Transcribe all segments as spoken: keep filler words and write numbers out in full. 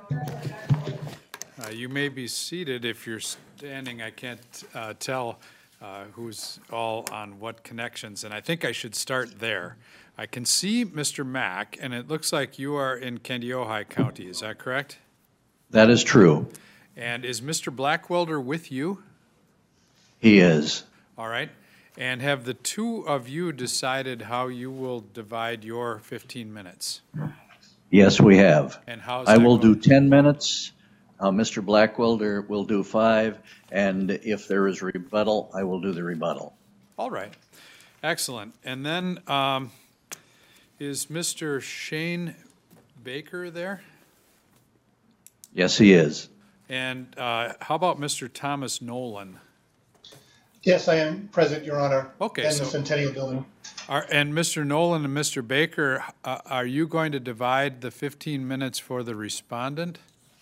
Uh, you may be seated. If you're standing, I can't uh, tell uh, who's all on what connections, and I think I should start there. I can see Mister Mack, and it looks like you are in Kandiyohi County. Is that correct? That is true. And is Mister Blackwelder with you? He is. All right. And have the two of you decided how you will divide your fifteen minutes? Yes, we have. And how's I that will going? do ten minutes. Uh, Mister Blackwelder will do five. And if there is rebuttal, I will do the rebuttal. All right. Excellent. And then um, is Mister Shane Baker there? Yes, he is. And uh, how about Mister Thomas Nolan? Yes, I am present, Your Honor. Okay, In so- the Centennial Building. Are, and Mister Nolan and Mister Baker, uh, are you going to divide the fifteen minutes for the respondent?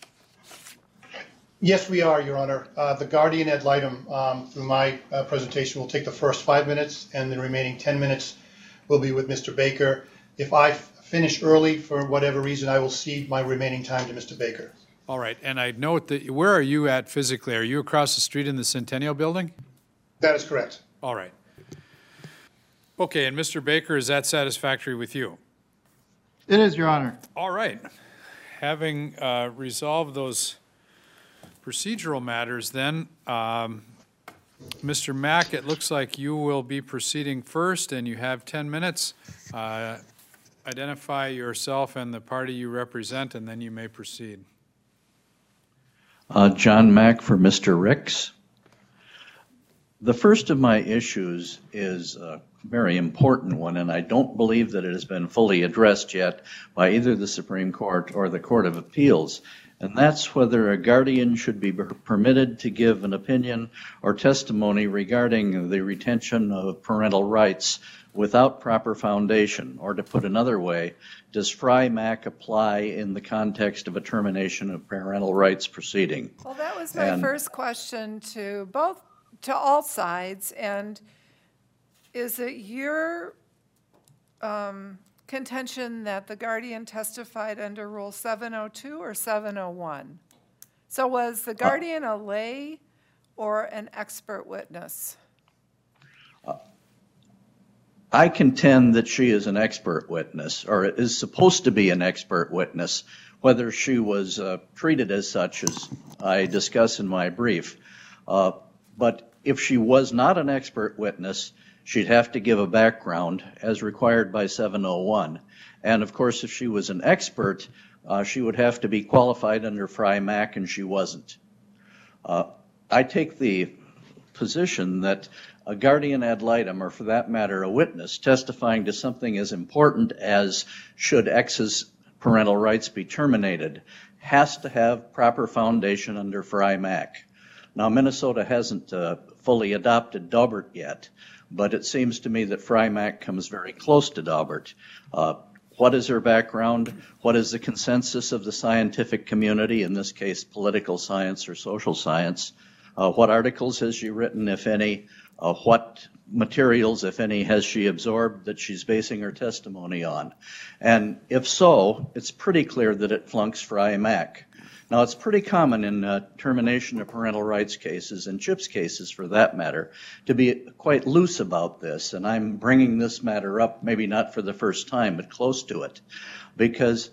Yes, we are, Your Honor. Uh, the guardian ad litem, um, through my uh, presentation, will take the first five minutes, and the remaining ten minutes will be with Mister Baker. If I f- finish early for whatever reason, I will cede my remaining time to Mister Baker. All right, and I note that, where are you at physically? Are you across the street in the Centennial Building? That is correct. All right. Okay, and Mister Baker, is that satisfactory with you? It is, Your Honor. All right. Having uh, resolved those procedural matters, then, um, Mister Mack, it looks like you will be proceeding first, and you have ten minutes. Uh, identify yourself and the party you represent, and then you may proceed. Uh, John Mack for Mister Ricks. The first of my issues is a very important one, and I don't believe that it has been fully addressed yet by either the Supreme Court or the Court of Appeals, and that's whether a guardian should be permitted to give an opinion or testimony regarding the retention of parental rights without proper foundation, or to put another way, does Frye-Mack apply in the context of a termination of parental rights proceeding? Well, that was my And- first question to both, to all sides, and is it your um, contention that the guardian testified under Rule seven oh two or seven oh one? So was the guardian a lay or an expert witness? I contend that she is an expert witness, or is supposed to be an expert witness, whether she was uh, treated as such, as I discuss in my brief. Uh, but if she was not an expert witness, she'd have to give a background as required by seven oh one. And of course, if she was an expert, uh, she would have to be qualified under Frye-Mack, and she wasn't. Uh, I take the position that a guardian ad litem, or for that matter, a witness testifying to something as important as should X's parental rights be terminated, has to have proper foundation under Frye-Mack. Now, Minnesota hasn't uh, fully adopted Daubert yet, but it seems to me that Frye-Mack comes very close to Daubert. Uh, what is her background? What is the consensus of the scientific community, in this case, political science or social science? Uh, what articles has she written, if any? Uh, what materials, if any, has she absorbed that she's basing her testimony on? And if so, it's pretty clear that it flunks Frye-Mack. Now, it's pretty common in uh, termination of parental rights cases, and CHIPS cases for that matter, to be quite loose about this. And I'm bringing this matter up, maybe not for the first time, but close to it, because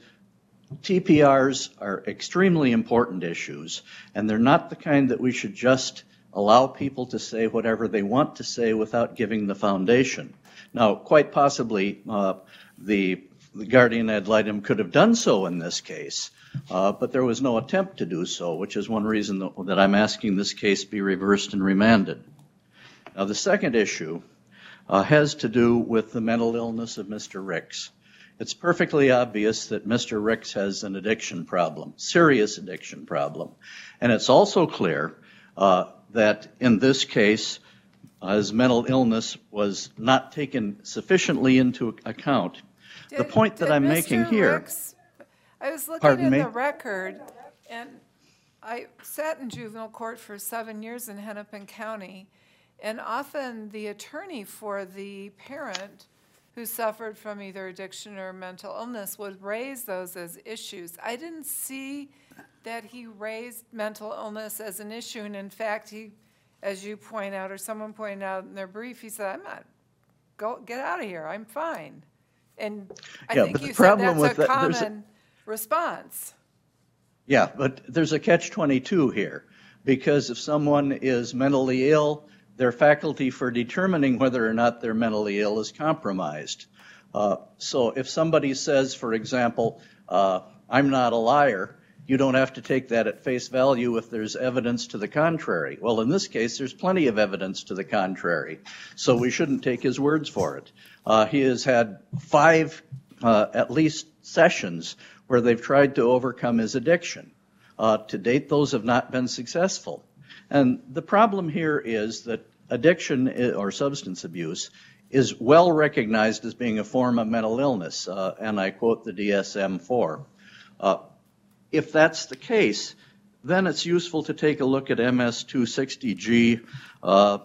T P Rs are extremely important issues, and they're not the kind that we should just allow people to say whatever they want to say without giving the foundation. Now, quite possibly, uh, the, the guardian ad litem could have done so in this case, uh, but there was no attempt to do so, which is one reason that, that I'm asking this case be reversed and remanded. Now, the second issue uh, has to do with the mental illness of Mister Ricks. It's perfectly obvious that Mister Ricks has an addiction problem, serious addiction problem. And it's also clear uh, that in this case, uh, his mental illness was not taken sufficiently into account. Did, the point that did I'm Mister making here... Ricks, I was looking Pardon in me? the record, and I sat in juvenile court for seven years in Hennepin County, and often the attorney for the parent who suffered from either addiction or mental illness would raise those as issues. I didn't see that he raised mental illness as an issue, and in fact, he, as you point out, or someone pointed out in their brief, he said, I'm not, go, get out of here, I'm fine. And I Yeah, think but the you said problem that's with a that- there's a- common response. Yeah, but there's a catch twenty-two here, because if someone is mentally ill, their faculty for determining whether or not they're mentally ill is compromised. Uh, so if somebody says, for example, uh, I'm not a liar, you don't have to take that at face value if there's evidence to the contrary. Well, in this case, there's plenty of evidence to the contrary, so we shouldn't take his words for it. Uh, he has had five, uh, at least, sessions where they've tried to overcome his addiction. Uh, to date, those have not been successful. And the problem here is that addiction or substance abuse is well recognized as being a form of mental illness, uh, and I quote the D S M four. Uh, if that's the case, then it's useful to take a look at M S two sixty G uh,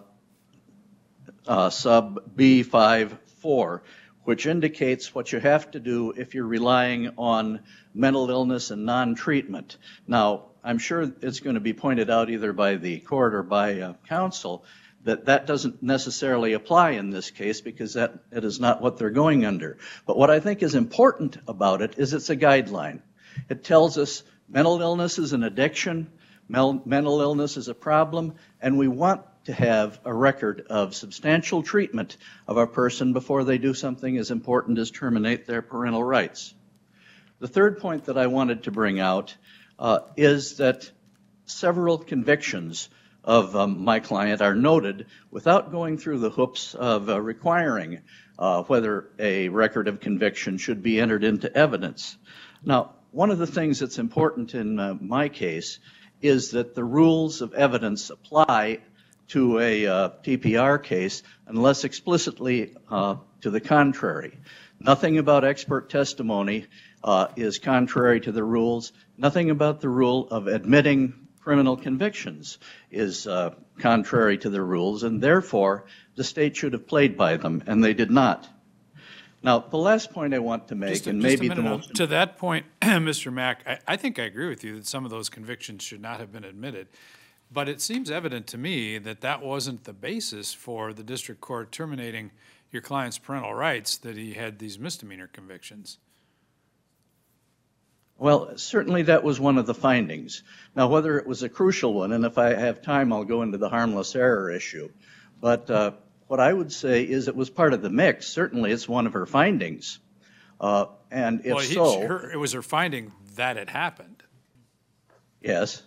uh, sub B five four, which indicates what you have to do if you're relying on mental illness and non-treatment. Now, I'm sure it's going to be pointed out either by the court or by uh, counsel that that doesn't necessarily apply in this case because that it is not what they're going under. But what I think is important about it is it's a guideline. It tells us mental illness is an addiction, mel- mental illness is a problem, and we want to have a record of substantial treatment of a person before they do something as important as terminate their parental rights. The third point that I wanted to bring out uh, is that several convictions of um, my client are noted without going through the hoops of uh, requiring uh, whether a record of conviction should be entered into evidence. Now, one of the things that's important in uh, my case is that the rules of evidence apply to a uh, T P R case unless explicitly uh, to the contrary. Nothing about expert testimony uh, is contrary to the rules. Nothing about the rule of admitting criminal convictions is uh, contrary to the rules, and therefore the state should have played by them, and they did not. Now, the last point I want to make, Just a- and just a maybe the minute, most... To that point, Mister Mack, I, I think I agree with you that some of those convictions should not have been admitted. But it seems evident to me that that wasn't the basis for the district court terminating your client's parental rights, that he had these misdemeanor convictions. Well, certainly that was one of the findings. Now, whether it was a crucial one, and if I have time, I'll go into the harmless error issue. But uh, what I would say is it was part of the mix. Certainly it's one of her findings. Uh, and if Well, he- so... her- it was her finding that it happened. Yes.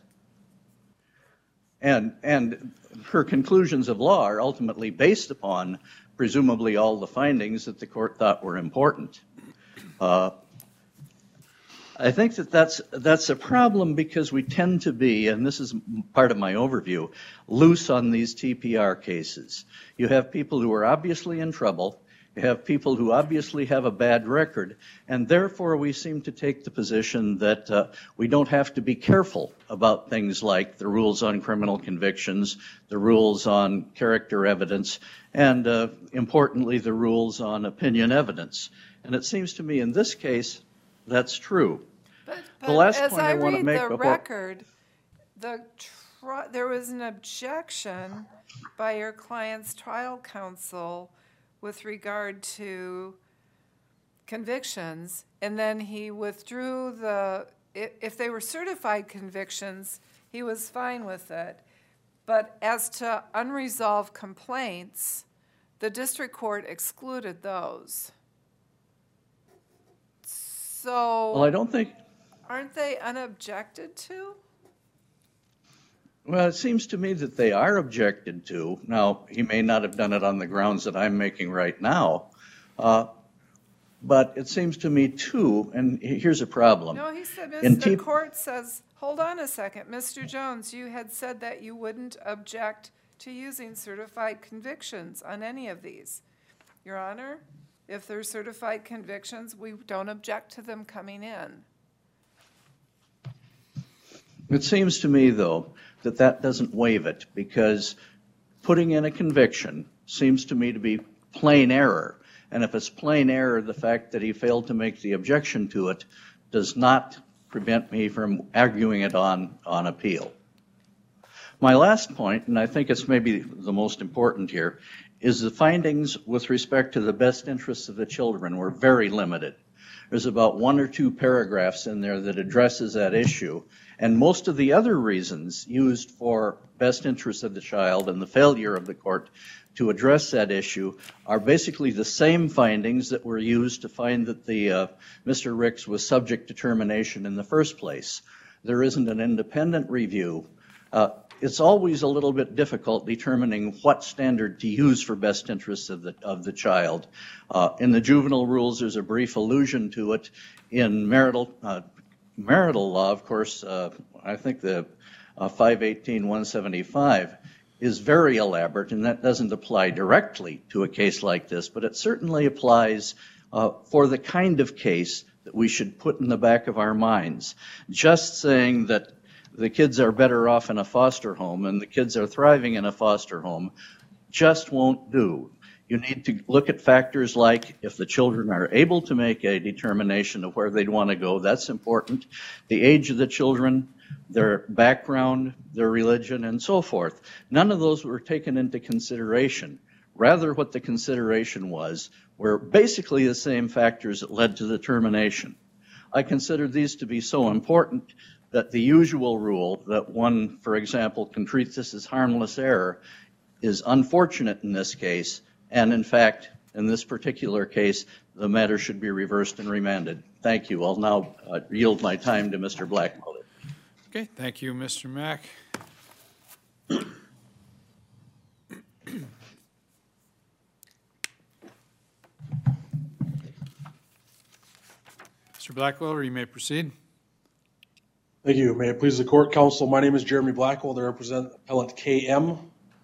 And, and her conclusions of law are ultimately based upon, presumably, all the findings that the court thought were important. Uh, I think that that's, that's a problem because we tend to be, and this is part of my overview, loose on these T P R cases. You have people who are obviously in trouble. You have people who obviously have a bad record, and therefore we seem to take the position that uh, we don't have to be careful about things like the rules on criminal convictions, the rules on character evidence, and uh, importantly, the rules on opinion evidence. And it seems to me in this case, that's true. But, The but last as point I I want to read make the about- record, the tri- there was an objection by your client's trial counsel with regard to convictions, and then he withdrew the, i- if they were certified convictions, he was fine with it. But as to unresolved complaints, the district court excluded those. So. Well, I don't think... Aren't they unobjected to? Well, it seems to me that they are objected to. Now, he may not have done it on the grounds that I'm making right now, uh, but it seems to me, too, and here's a problem. No, he said, In Mister T- the court says, hold on a second, Mister Jones, you had said that you wouldn't object to using certified convictions on any of these. Your Honor, if they're certified convictions, we don't object to them coming in. It seems to me, though, that that doesn't waive it, because putting in a conviction seems to me to be plain error. And if it's plain error, the fact that he failed to make the objection to it does not prevent me from arguing it on, on appeal. My last point, and I think it's maybe the most important here, is the findings with respect to the best interests of the children were very limited. There's about one or two paragraphs in there that addresses that issue, and most of the other reasons used for best interests of the child and the failure of the court to address that issue are basically the same findings that were used to find that the uh, Mister Ricks was subject to termination in the first place. There isn't an independent review. Uh, It's always a little bit difficult determining what standard to use for best interests of the of the child. Uh, in the juvenile rules, there's a brief allusion to it. In marital uh, marital law, of course, uh, I think the uh, five eighteen one seventy-five is very elaborate, and that doesn't apply directly to a case like this, but it certainly applies uh, for the kind of case that we should put in the back of our minds. Just saying that the kids are better off in a foster home and the kids are thriving in a foster home just won't do. You need to look at factors like if the children are able to make a determination of where they'd want to go, that's important. The age of the children, their background, their religion, and so forth. None of those were taken into consideration. Rather, what the consideration was were basically the same factors that led to the termination. I consider these to be so important that the usual rule that one, for example, can treat this as harmless error is unfortunate in this case, and in fact, in this particular case, the matter should be reversed and remanded. Thank you. I'll now uh, yield my time to Mister Blackmiller. Okay, thank you, Mister Mack. Mister Blackwell, you may proceed. Thank you. May it please the court, counsel. My name is Jeremy Blackwell. I represent appellant K M.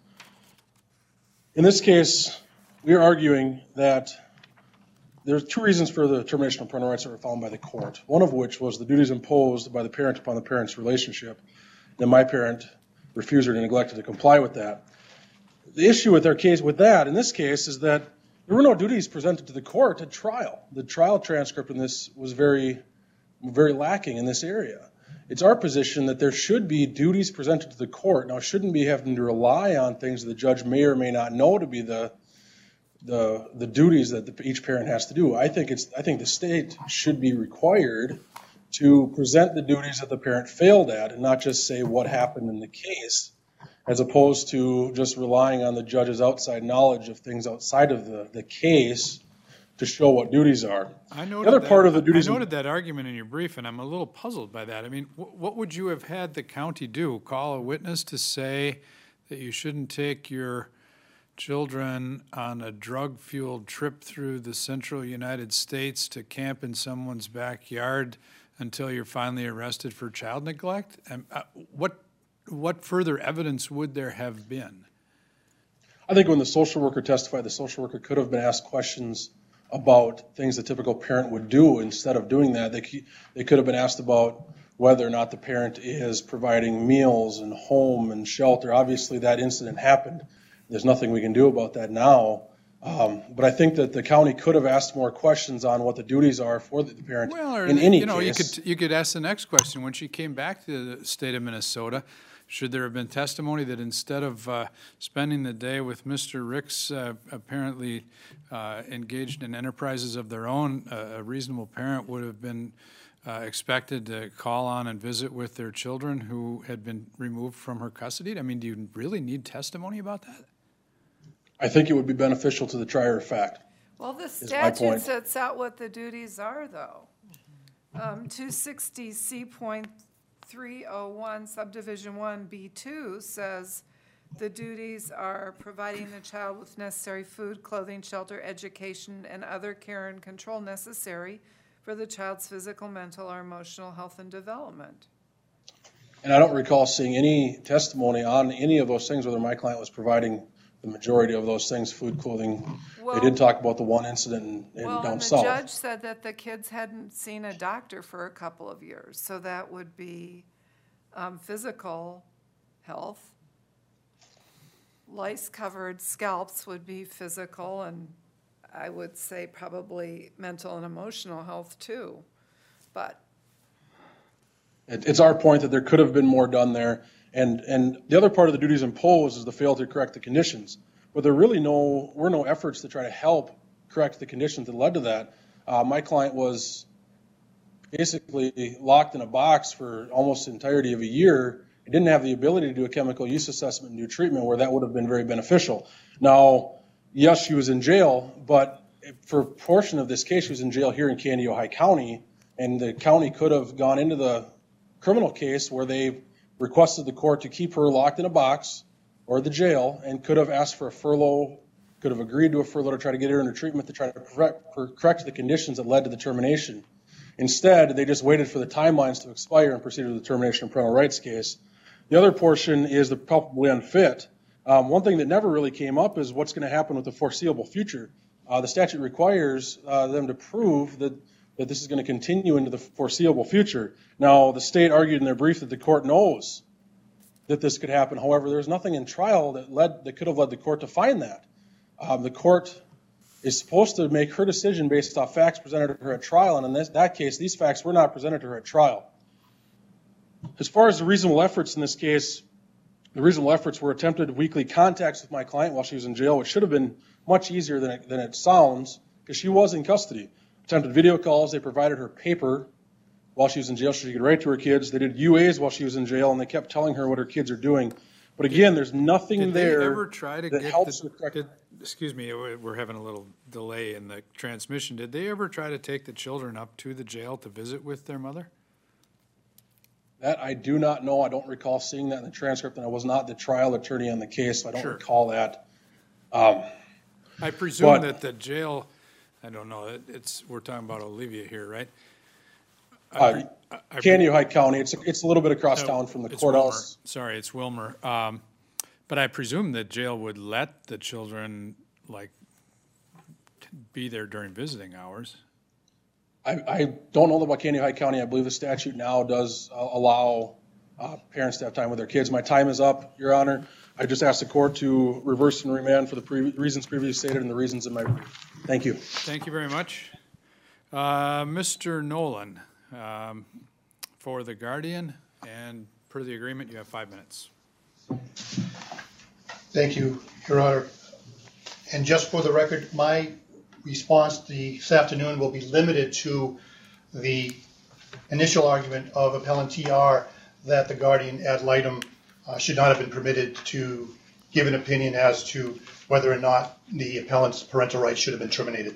In this case, we are arguing that there are two reasons for the termination of parental rights that were found by the court. One of which was the duties imposed by the parent upon the parent's relationship. Then my parent refused or neglected to comply with that. The issue with our case, with that, in this case, is that there were no duties presented to the court at trial. The trial transcript in this was very, very lacking in this area. It's our position that there should be duties presented to the court. Now, shouldn't be having to rely on things that the judge may or may not know to be the the the duties that the, each parent has to do. I think it's I think the state should be required to present the duties that the parent failed at, and not just say what happened in the case, as opposed to just relying on the judge's outside knowledge of things outside of the, the case to show what duties are. I noted, the other that, part of the duties I noted that argument in your brief, and I'm a little puzzled by that. I mean, wh- what would you have had the county do? Call a witness to say that you shouldn't take your children on a drug-fueled trip through the central United States to camp in someone's backyard until you're finally arrested for child neglect? And, uh, what what further evidence would there have been? I think when the social worker testified, the social worker could have been asked questions about things a typical parent would do. Instead of doing that, they, they could have been asked about whether or not the parent is providing meals and home and shelter. Obviously, that incident happened. There's nothing we can do about that now. Um, but I think that the county could have asked more questions on what the duties are for the parent Well, or, in any you know, case. you could you could ask the next question. When she came back to the state of Minnesota, should there have been testimony that instead of uh, spending the day with Mister Ricks, uh, apparently uh, engaged in enterprises of their own, uh, a reasonable parent would have been uh, expected to call on and visit with their children who had been removed from her custody? I mean, do you really need testimony about that? I think it would be beneficial to the trier of fact. Well, the my statute point. sets out what the duties are, though. Um, two sixty C point three oh one subdivision one B two says the duties are providing the child with necessary food, clothing, shelter, education, and other care and control necessary for the child's physical, mental, or emotional health and development. And I don't recall seeing any testimony on any of those things, whether my client was providing the majority of those things, food, clothing. Well, they did talk about the one incident in, in well, down and the south. judge said that the kids hadn't seen a doctor for a couple of years, so that would be um, physical health. Lice-covered scalps would be physical, and I would say probably mental and emotional health too, but. It, it's our point that there could have been more done there. And, and the other part of the duties imposed is the failure to correct the conditions. But there really no, were no efforts to try to help correct the conditions that led to that. Uh, my client was basically locked in a box for almost the entirety of a year. He didn't have the ability to do a chemical use assessment and do treatment where that would have been very beneficial. Now, yes, she was in jail, but for a portion of this case, she was in jail here in Candido-High County, and the county could have gone into the criminal case where they requested the court to keep her locked in a box or the jail, and could have asked for a furlough, could have agreed to a furlough to try to get her into treatment to try to correct, correct the conditions that led to the termination. Instead, they just waited for the timelines to expire and proceeded with the termination of parental rights case. The other portion is the culpably unfit. Um, one thing that never really came up is what's going to happen with the foreseeable future. Uh, the statute requires uh, them to prove that, that this is going to continue into the foreseeable future. Now, the state argued in their brief that the court knows that this could happen. However, there's nothing in trial that led that could have led the court to find that. Um, the court is supposed to make her decision based off facts presented to her at trial, and in this, that case, these facts were not presented to her at trial. As far as the reasonable efforts in this case, the reasonable efforts were attempted weekly contacts with my client while she was in jail, which should have been much easier than it, than it sounds, because she was in custody. Attempted video calls, they provided her paper while she was in jail so she could write to her kids. They did U As while she was in jail, and they kept telling her what her kids are doing. But again, there's nothing Did there they ever try to that get helps the, with correct- did, excuse me, we're having a little delay in the transmission. Did they ever try to take the children up to the jail to visit with their mother? That I do not know. I don't recall seeing that in the transcript, and I was not the trial attorney on the case, so I don't Sure. recall that. Um, I presume But- that the jail, I don't know, it- it's, we're talking about Olivia here, right? I uh, pre- I- I pre- Candido-High County, it's, it's a little bit across No, town from the it's Wilmer. courthouse. Sorry, it's Wilmer. Um, but I presume that jail would let the children, like, be there during visiting hours. I, I don't know about Candido-High County. I believe the statute now does uh, allow uh, parents to have time with their kids. My time is up, Your Honor. I just asked the court to reverse and remand for the pre- reasons previously stated and the reasons in my brief. Thank you. Thank you very much. Uh, Mister Nolan, um, for the Guardian, and per the agreement, you have five minutes. Thank you, Your Honor. And just for the record, my response this afternoon will be limited to the initial argument of Appellant T R that the Guardian ad litem uh, should not have been permitted to give an opinion as to whether or not the appellant's parental rights should have been terminated.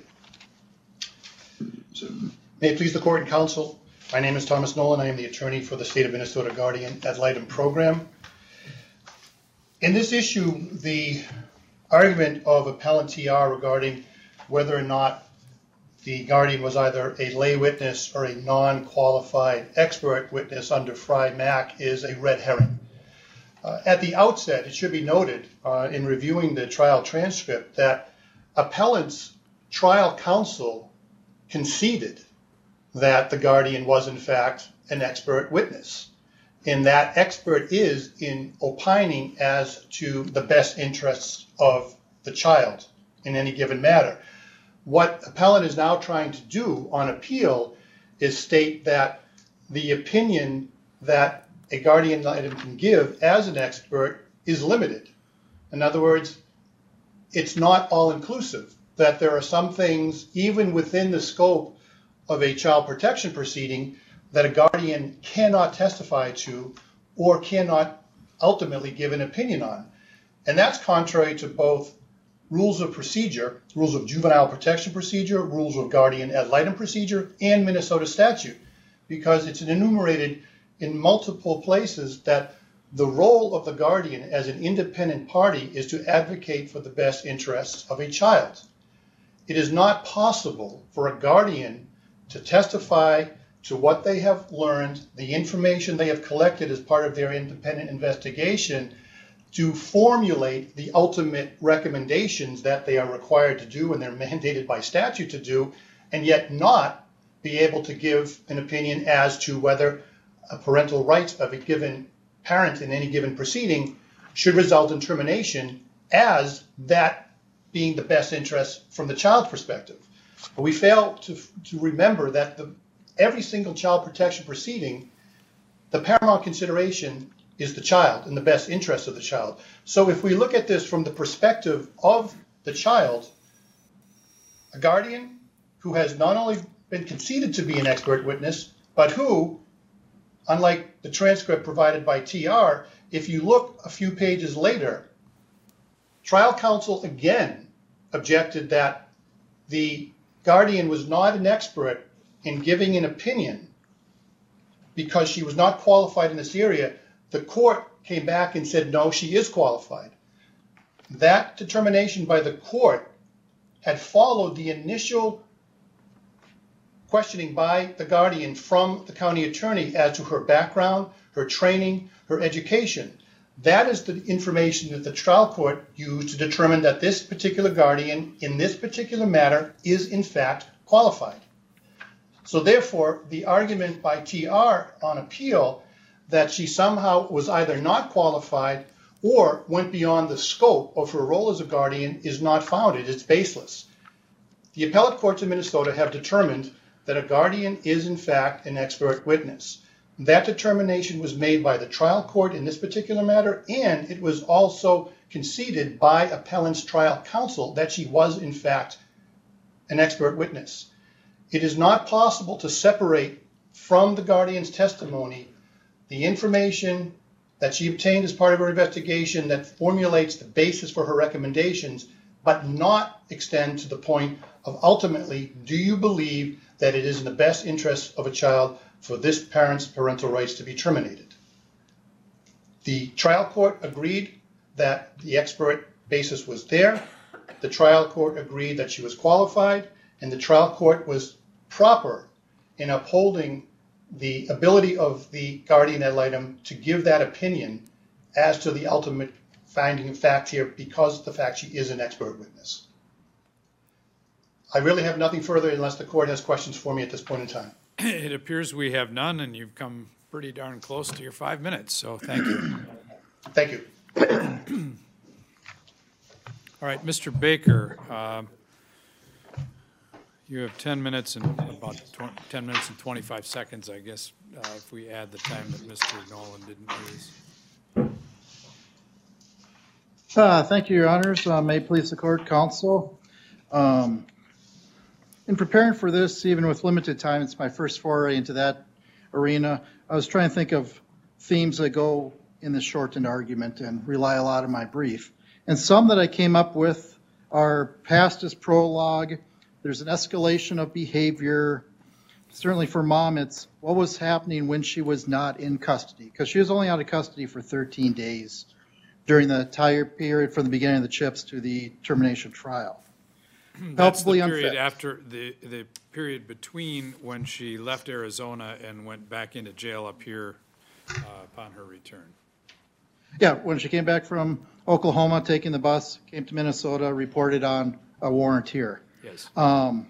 So, may it please the court and counsel, my name is Thomas Nolan. I am the attorney for the State of Minnesota Guardian ad litem program. In this issue, the argument of Appellant T R regarding whether or not the Guardian was either a lay witness or a non-qualified expert witness under Frye-Mac is a red herring. Uh, at the outset, it should be noted uh, in reviewing the trial transcript that appellant's trial counsel conceded that the Guardian was in fact an expert witness. And that expert is in opining as to the best interests of the child in any given matter. What appellant is now trying to do on appeal is state that the opinion that a guardian ad litem can give as an expert is limited. In other words, it's not all-inclusive, that there are some things, even within the scope of a child protection proceeding, that a guardian cannot testify to or cannot ultimately give an opinion on. And that's contrary to both rules of procedure, rules of juvenile protection procedure, rules of guardian ad litem procedure, and Minnesota statute, because it's enumerated in multiple places that the role of the guardian as an independent party is to advocate for the best interests of a child. It is not possible for a guardian to testify to what they have learned, the information they have collected as part of their independent investigation, to formulate the ultimate recommendations that they are required to do and they're mandated by statute to do, and yet not be able to give an opinion as to whether a parental rights of a given parent in any given proceeding should result in termination, as that being the best interest from the child's perspective. But we fail to, to remember that the, every single child protection proceeding, the paramount consideration is the child and the best interest of the child. So if we look at this from the perspective of the child, a guardian who has not only been conceded to be an expert witness, but who, unlike the transcript provided by T R, if you look a few pages later, trial counsel again objected that the guardian was not an expert in giving an opinion because she was not qualified in this area. The court came back and said, no, she is qualified. That determination by the court had followed the initial questioning by the guardian from the county attorney as to her background, her training, her education. That is the information that the trial court used to determine that this particular guardian in this particular matter is in fact qualified. So therefore, the argument by T R on appeal that she somehow was either not qualified or went beyond the scope of her role as a guardian is not founded. It's baseless. The appellate courts in Minnesota have determined that a guardian is in fact an expert witness. That determination was made by the trial court in this particular matter, and it was also conceded by appellant's trial counsel that she was in fact an expert witness. It is not possible to separate from the guardian's testimony the information that she obtained as part of her investigation that formulates the basis for her recommendations, but not extend to the point of ultimately, do you believe that it is in the best interest of a child for this parent's parental rights to be terminated? The trial court agreed that the expert basis was there. The trial court agreed that she was qualified, and the trial court was proper in upholding the ability of the guardian ad litem to give that opinion as to the ultimate finding of fact here because of the fact she is an expert witness. I really have nothing further unless the court has questions for me at this point in time. It appears we have none, and you've come pretty darn close to your five minutes, so thank you. Thank you. All right, Mister Baker, um, you have ten minutes and about twenty, ten minutes and twenty-five seconds, I guess, uh, if we add the time that Mister Nolan didn't use. Uh, thank you, Your Honors. Uh, may it please the court, counsel. Um, in preparing for this, even with limited time, it's my first foray into that arena. I was trying to think of themes that go in this shortened argument and rely a lot on my brief. And some that I came up with are past as prologue. There's an escalation of behavior. Certainly for mom, it's what was happening when she was not in custody, because she was only out of custody for thirteen days during the entire period from the beginning of the CHIPS to the termination trial. That's the Palpably period unfit. after, the, the period between when she left Arizona and went back into jail up here uh, upon her return. Yeah, when she came back from Oklahoma, taking the bus, came to Minnesota, reported on a warrant here. Yes. Um,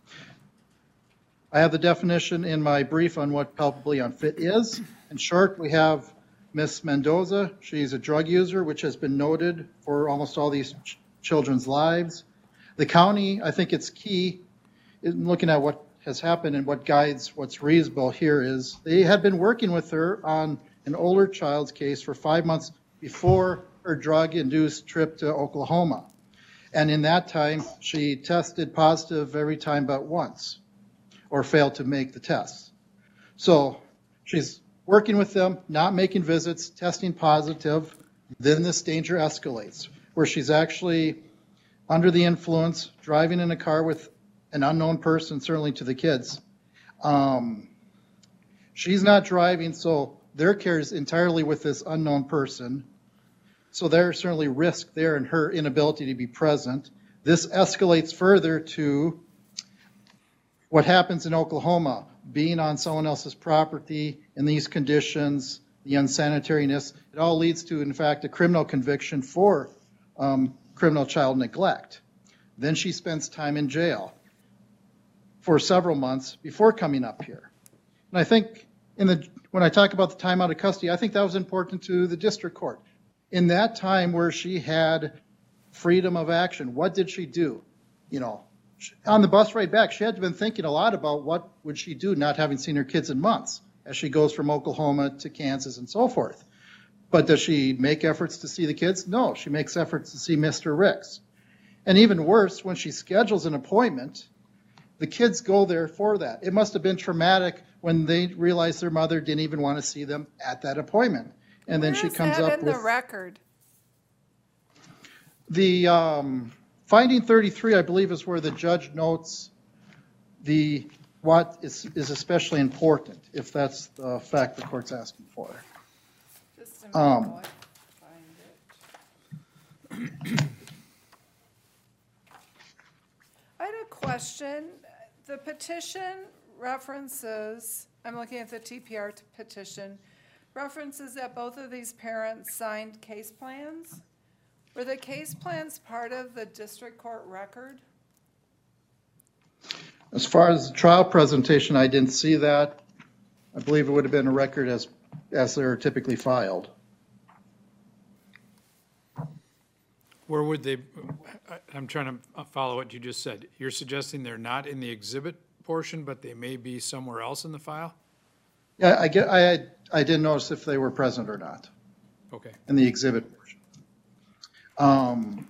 I have the definition in my brief on what palpably unfit is. In short, we have Miss Mendoza. She's a drug user, which has been noted for almost all these ch- children's lives. The county, I think it's key in looking at what has happened and what guides what's reasonable here is they had been working with her on an older child's case for five months before her drug-induced trip to Oklahoma. And in that time, she tested positive every time but once, or failed to make the tests. So she's working with them, not making visits, testing positive. Then this danger escalates, where she's actually under the influence, driving in a car with an unknown person, certainly to the kids. Um, she's not driving, so their care is entirely with this unknown person. So there's certainly risk there in her inability to be present. This escalates further to what happens in Oklahoma, being on someone else's property in these conditions, the unsanitariness. It all leads to, in fact, a criminal conviction for um, criminal child neglect. Then she spends time in jail for several months before coming up here. And I think in the when I talk about the time out of custody, I think that was important to the district court. In that time where she had freedom of action. What did she do? You know, on the bus ride back, she had been thinking a lot about what would she do not having seen her kids in months as she goes from Oklahoma to Kansas and so forth. But does she make efforts to see the kids? No, she makes efforts to see Mister Ricks. And even worse, when she schedules an appointment, the kids go there for that. It must have been traumatic when they realized their mother didn't even want to see them at that appointment. And then Where she is comes that up in with the record? the um, finding thirty-three, I believe, is where the judge notes the what is, is especially important, if that's the fact the court's asking for. Just a minute Um, while I find it. I had a question. The petition references, I'm looking at the T P R petition, references that both of these parents signed case plans. Were the case plans part of the district court record? As far as the trial presentation, I didn't see that. I believe it would have been a record as, as they're typically filed. Where would they, I- I'm trying to follow what you just said. You're suggesting they're not in the exhibit portion, but they may be somewhere else in the file? Yeah, I get, I, I didn't notice if they were present or not Okay. in the exhibit portion. Um,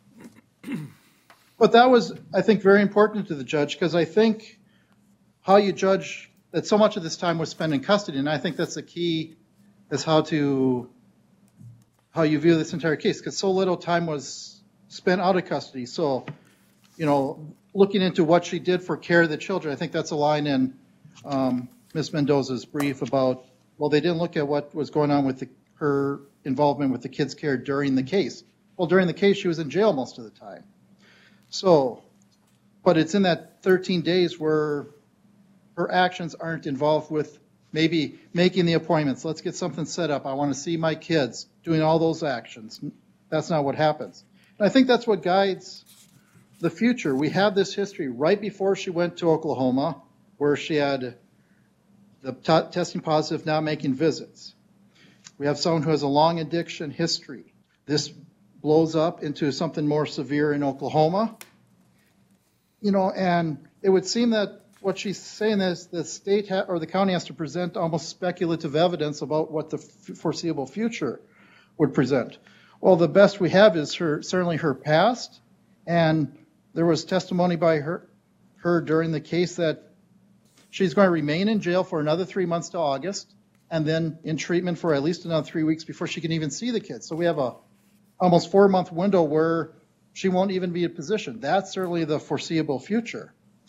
but that was, I think, very important to the judge, because I think how you judge that so much of this time was spent in custody, and I think that's the key, is how to, how you view this entire case, because so little time was spent out of custody. So, you know, looking into what she did for care of the children, I think that's a line in um, Miz Mendoza's brief about, well, they didn't look at what was going on with the, her involvement with the kids' care during the case. Well, during the case, she was in jail most of the time. So, but it's in that thirteen days where her actions aren't involved with maybe making the appointments. Let's get something set up. I want to see my kids, doing all those actions. That's not what happens. And I think that's what guides the future. We have this history right before she went to Oklahoma, where she had the t- testing positive, now making visits. We have someone who has a long addiction history. This blows up into something more severe in Oklahoma. You know, and it would seem that what she's saying is the state ha- or the county has to present almost speculative evidence about what the f- foreseeable future would present. Well, the best we have is her, certainly her past, and there was testimony by her, her during the case that she's going to remain in jail for another three months to August, and then in treatment for at least another three weeks before she can even see the kids. So we have a almost four-month window where she won't even be in position. That's certainly the foreseeable future.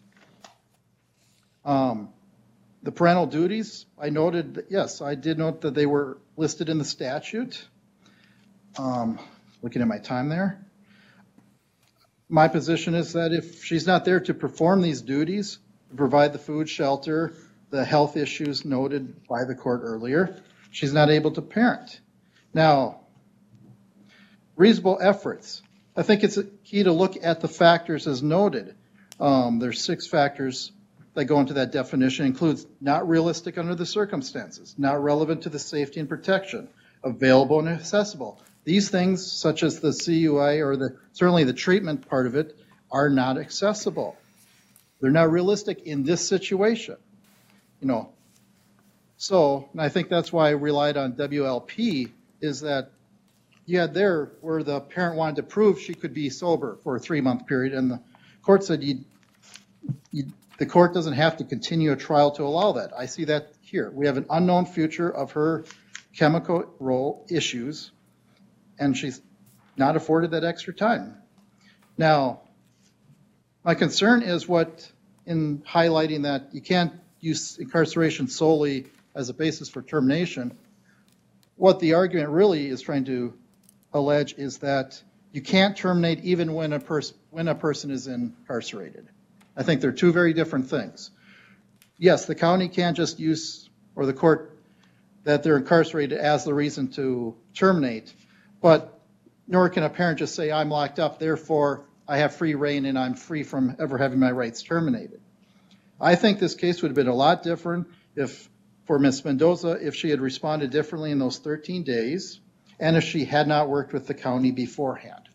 Um, the parental duties, I noted that, yes, I did note that they were listed in the statute. Um, looking at my time there. My position is that if she's not there to perform these duties, to provide the food, shelter, the health issues noted by the court earlier, she's not able to parent. Now, reasonable efforts. I think it's key to look at the factors as noted. Um, there's six factors that go into that definition. It includes not realistic under the circumstances, not relevant to the safety and protection, available and accessible. These things, such as the C U I or the certainly the treatment part of it, are not accessible. They're not realistic in this situation. You know, so, and I think that's why I relied on W L P, is that you had there where the parent wanted to prove she could be sober for a three-month period, and the court said you, you, the court doesn't have to continue a trial to allow that. I see that here. We have an unknown future of her chemical role issues, and she's not afforded that extra time. Now, my concern is what, in highlighting that you can't use incarceration solely as a basis for termination, what the argument really is trying to allege is that you can't terminate even when a person when a person is incarcerated. I think they're two very different things. Yes, the county can't just use, or the court, that they're incarcerated as the reason to terminate, but nor can a parent just say, I'm locked up, therefore I have free reign and I'm free from ever having my rights terminated. I think this case would have been a lot different if, for Miz Mendoza, if she had responded differently in those thirteen days, and if she had not worked with the county beforehand.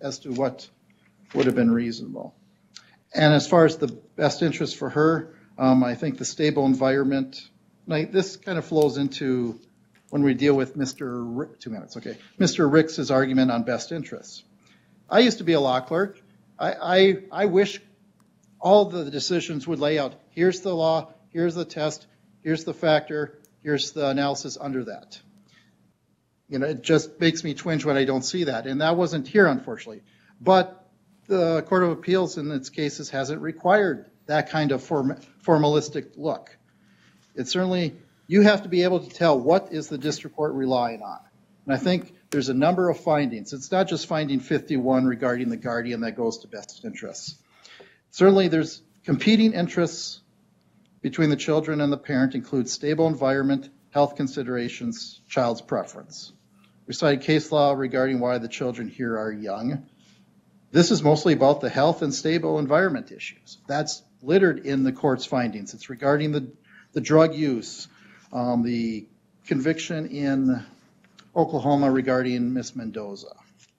as to what would have been reasonable. And as far as the best interest for her, um, I think the stable environment, like this kind of flows into when we deal with Mister Rick, two minutes, okay, Mister Ricks's argument on best interests. I used to be a law clerk. I, I, I wish all the decisions would lay out, here's the law, here's the test, here's the factor, here's the analysis under that. You know, it just makes me twinge when I don't see that, and that wasn't here, unfortunately. But the Court of Appeals in its cases hasn't required that kind of form, formalistic look. It's certainly, you have to be able to tell what is the district court relying on. And I think there's a number of findings. It's not just finding fifty-one regarding the guardian that goes to best interests. Certainly there's competing interests between the children and the parent include stable environment, health considerations, child's preference. We cited case law regarding why the children here are young. This is mostly about the health and stable environment issues. That's littered in the court's findings. It's regarding the, the drug use, um, the conviction in Oklahoma regarding Miss Mendoza.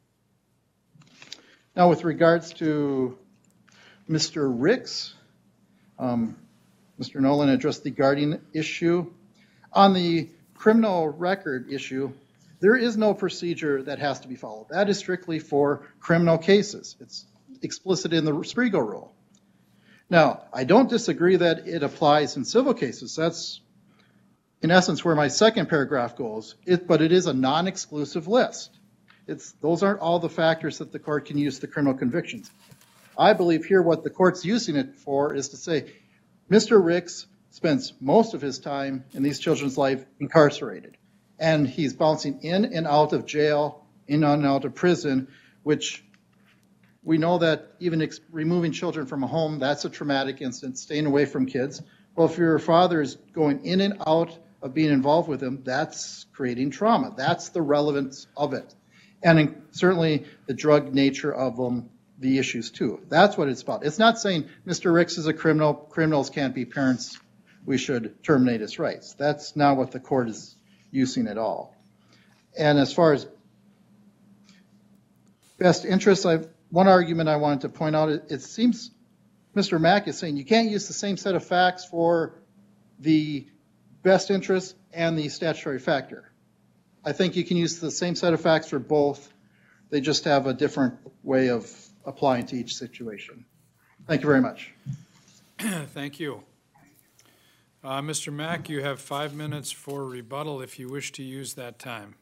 Now with regards to Mister Ricks, um, Mister Nolan addressed the guardian issue. On the criminal record issue, there is no procedure that has to be followed. That is strictly for criminal cases. It's explicit in the Sprigo rule. Now, I don't disagree that it applies in civil cases. That's, in essence, where my second paragraph goes, it, but it is a non-exclusive list. It's, those aren't all the factors that the court can use the criminal convictions. I believe here what the court's using it for is to say, Mister Ricks spends most of his time in these children's life incarcerated. And he's bouncing in and out of jail, in and out of prison, which we know that even ex- removing children from a home, that's a traumatic incident, staying away from kids. Well, if your father is going in and out of being involved with them, that's creating trauma. That's the relevance of it. And in, certainly the drug nature of them, the issues too. That's what it's about. It's not saying Mister Ricks is a criminal, criminals can't be parents, we should terminate his rights. That's not what the court is using at all. And as far as best interests, I've, one argument I wanted to point out, it, it seems Mister Mack is saying you can't use the same set of facts for the best interest and the statutory factor. I think you can use the same set of facts for both. They just have a different way of applying to each situation. Thank you very much. Thank you. Uh, Mister Mack, you have five minutes for rebuttal if you wish to use that time.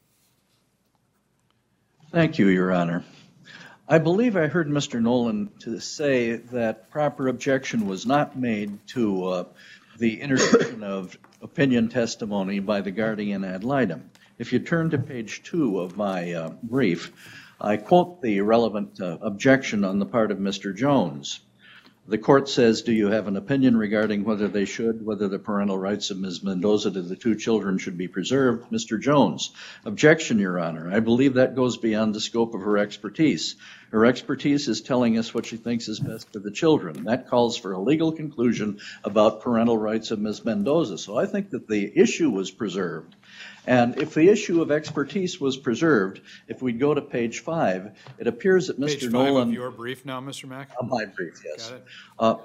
Thank you, Your Honor. I believe I heard Mister Nolan to say that proper objection was not made to uh, the introduction of opinion testimony by the guardian ad litem. If you turn to page two of my uh, brief, I quote the relevant uh, objection on the part of Mister Jones. The court says, do you have an opinion regarding whether they should, whether the parental rights of Miz Mendoza to the two children should be preserved? Mister Jones, objection, Your Honor. I believe that goes beyond the scope of her expertise. Her expertise is telling us what she thinks is best for the children. That calls for a legal conclusion about parental rights of Miz Mendoza. So I think that the issue was preserved. And if the issue of expertise was preserved, if we go to page five, it appears that Mister Page five Nolan... of your brief now, Mister Mack? On my brief, yes. Got it. Uh,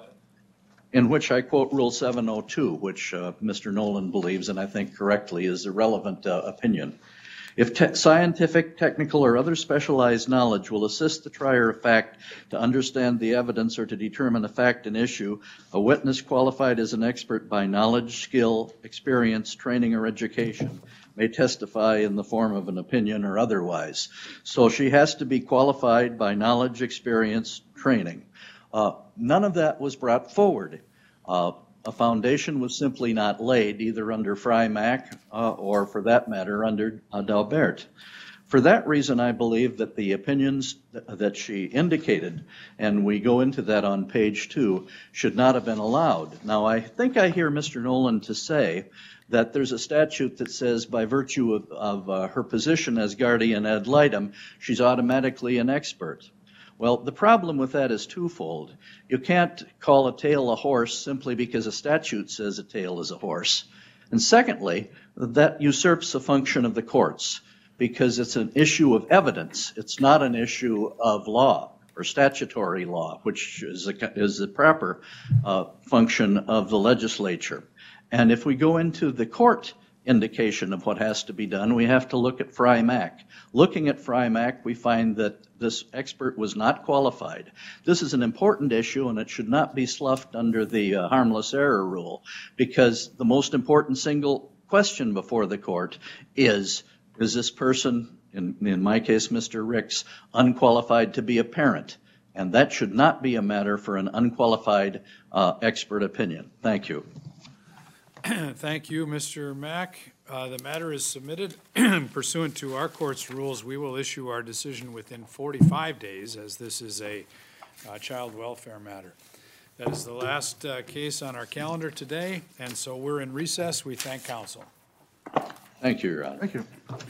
in which I quote Rule seven oh two, which uh, Mister Nolan believes, and I think correctly, is the relevant uh, opinion. If te- scientific, technical, or other specialized knowledge will assist the trier of fact to understand the evidence or to determine a fact and issue, a witness qualified as an expert by knowledge, skill, experience, training, or education may testify in the form of an opinion or otherwise. So she has to be qualified by knowledge, experience, training. Uh, none of that was brought forward. Uh, a foundation was simply not laid, either under Fry-Mack uh, or, for that matter, under uh, Dalbert. For that reason, I believe that the opinions th- that she indicated, and we go into that on page two, should not have been allowed. Now, I think I hear Mister Nolan to say that there's a statute that says by virtue of, of uh, her position as guardian ad litem, she's automatically an expert. Well, the problem with that is twofold. You can't call a tail a horse simply because a statute says a tail is a horse. And secondly, that usurps the function of the courts. because it's an issue of evidence. It's not an issue of law or statutory law, which is a, is the proper uh, function of the legislature. And if we go into the court indication of what has to be done, we have to look at Fry Mac. Looking at Fry Mac, we find that this expert was not qualified. This is an important issue, and it should not be sloughed under the uh, harmless error rule, because the most important single question before the court is, is this person, in, in my case, Mister Ricks, unqualified to be a parent? And that should not be a matter for an unqualified uh, expert opinion. Thank you. Thank you, Mister Mack. Uh, The matter is submitted pursuant to our court's rules. We will issue our decision within forty-five days, as this is a uh, child welfare matter. That is the last uh, case on our calendar today, and so we're in recess. We thank counsel. Thank you, Your Honor. Thank you.